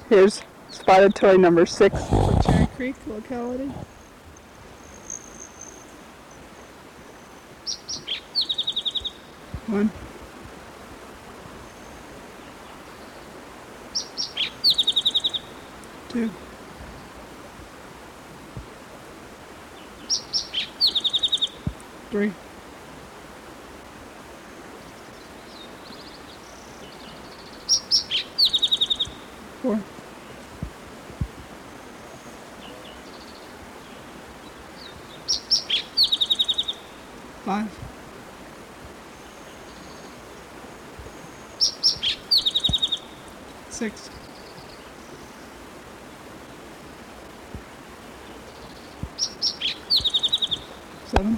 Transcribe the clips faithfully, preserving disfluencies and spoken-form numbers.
Here's spotted toy number six for Cherry Creek locality. One. Two. Three. Four. Five. Six. Seven.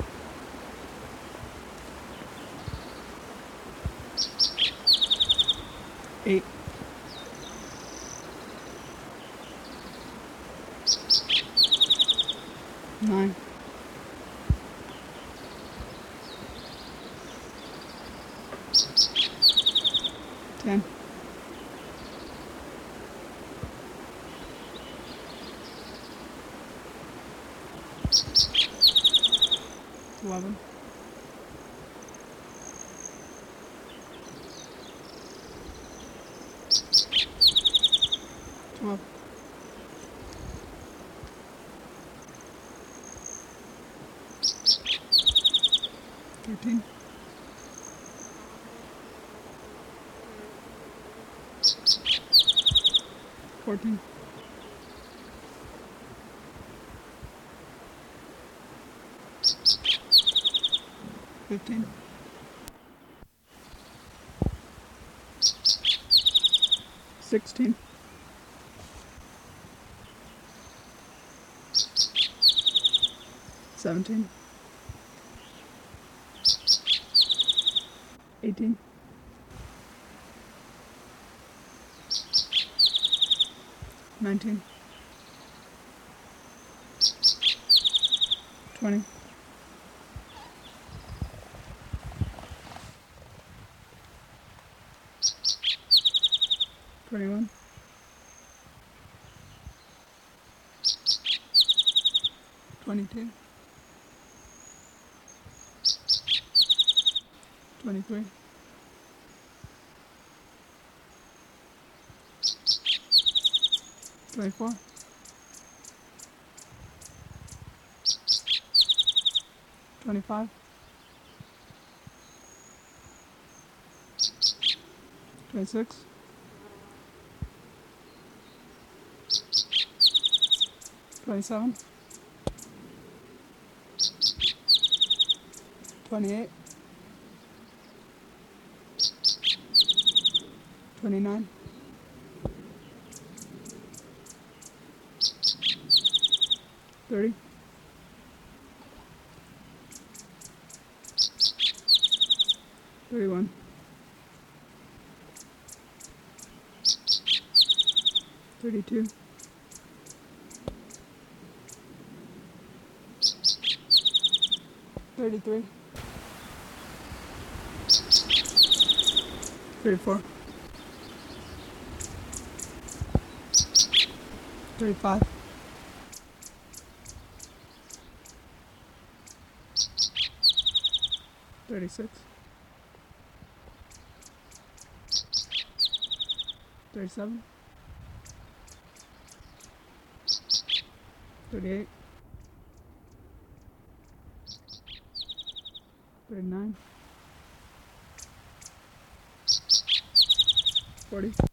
Eight. Nine. Ten. Eleven. Twelve. Thirteen. Fourteen. Fifteen. Sixteen. Seventeen. Eighteen. Nineteen. Twenty. Twenty-one. Twenty-two. Twenty-three. Twenty-four. Twenty-five. Twenty-six. Twenty-seven. Twenty-eight. Twenty-nine. Thirty. Thirty-one. Thirty-two. Thirty-three. Thirty-four. Thirty-five. Thirty-six. Thirty-seven. Thirty-eight. Thirty-nine. Forty.